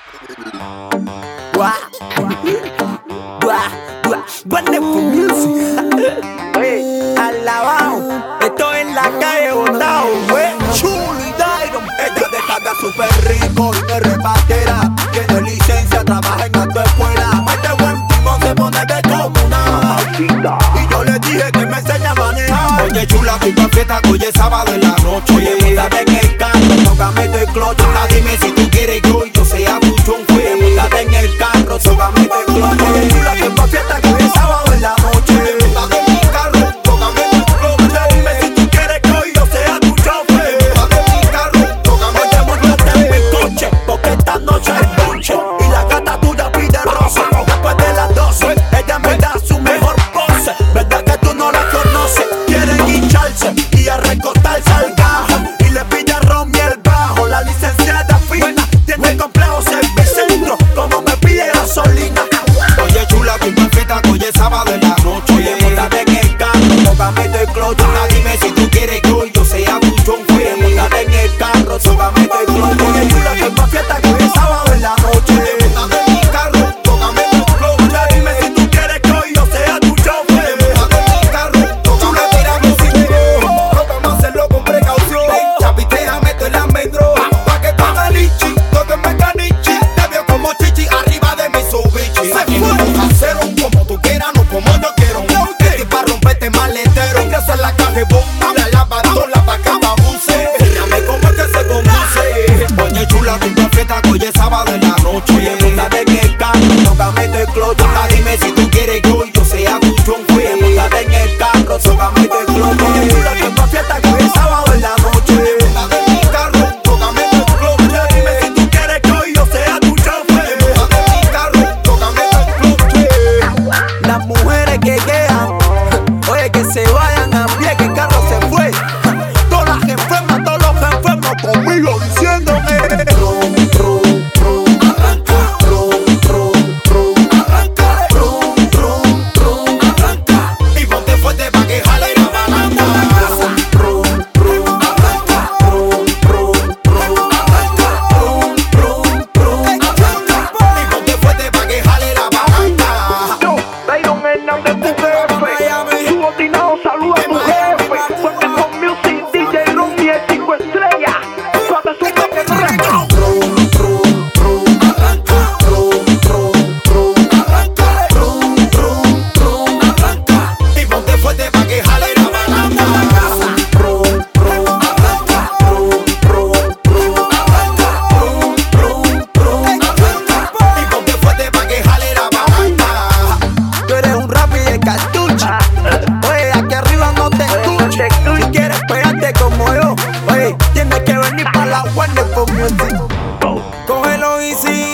Alabao, estoy en la calle botao, Chulo y Dairon. Ella descarga súper rico y me repartera. Tiene licencia, trabaja en autoescuela. Este buen timón se pone de comuna. Y yo le dije que me enseña a manejar. Oye chula, tu fiesta que hoy es sábado en la noche. Oye, montate en el carro, tócame el cloche. Dime si tú quieres que hoy yo sea tu chonfue. Oye, montate en el carro, tócame el cloche. Oye chula, tu fiesta que hoy es sábado en la noche. Montate en el carro, tócame el cloche. Dime si tú quieres que hoy yo sea tu chonfue. Montate en el carro, tócame el cloche. Montate en el coche, porque esta noche es noche. Y la gata tuya pide rosa. Después de las 12, ella me da su mejor pose. ¿Verdad que tú no la conoces? Quieren hincharse y a recostarse al gajo. Y le pide ron y el bajo. La licenciada fina tiene complejo servicentro. Como me pide gasolina. Oye chula, tu fiesta que hoy es sábado en la noche. Oye, montate en el carro, tócame el cloche. Dime si tú quieres que hoy yo sea tu chonfue. Oye, montate en el carro, tócame el cloche. Oye chula, tu fiesta que hoy es sábado en la noche. Montate en el carro, tócame el cloche. Dime si tú quieres que hoy yo sea tu chonfue. Montate en el carro, tócame el cloche. No vamos a hacerlo con precaución. Chapitea, meto el almendro. Pa' que tome lichi, tóqueme canichi. Te veo como chichi arriba de mi subichi. Se fue casero, como tú quieras, no como yo quiero. Estoy pa' romperte maletero. Ingreso en la caja y bomba, la lavadola pa' que babuse. Llame como que se conduce. Oye chula, tu fiesta que hoy es sábado en la noche. Oye, montate en el carro, tócame el cloche. Dime si tú quieres que hoy yo sea tu chonfue. Oye, montate en el carro, tócame el cloche. Oye chula, tu fiesta que hoy es sábado en la noche. Montate en el carro, tócame el cloche. Dime si tú quieres que hoy yo sea tu chonfue. Montate en el carro, tócame el cloche. Las mujeres que quedan, oye, que se vayan a pie, que el carro se fue. Todas las enfermas, todos los enfermos conmigo diciéndome rum, rum, rum, arranca, rum, rum, rum, arranca, rum, rum, rum, arranca. Y ponte fuerte pa' que jale la palanca. Rum, rum, arranca, rum, rum, rum, arranca, rum, rum, rum, arranca. Y ponte fuerte pa' que jale la palanca. Yo, Dairon Hernández, tu jefe. Subordinado, saluda a tu jefe. Porque con Music, DJ Ronnie es 5 estrellas. Suave su toque reto. Rum, rum, rum, arranca, rum, rum, rum, arranca, rum, rum, rum, arranca. Y ponte fuerte pa' que jale la palanca. Rum, rum, arranca, rum, rum, rum, arranca, rum, rum, rum, arranca. Y ponte fuerte pa' que jale la palanca. Tú eres un rap y de cartucho. Oye, aquí arriba no te escucho. Si quieres pegarte como yo, oye, tienes que venir pa' la Warner con Music. Cógelo easy,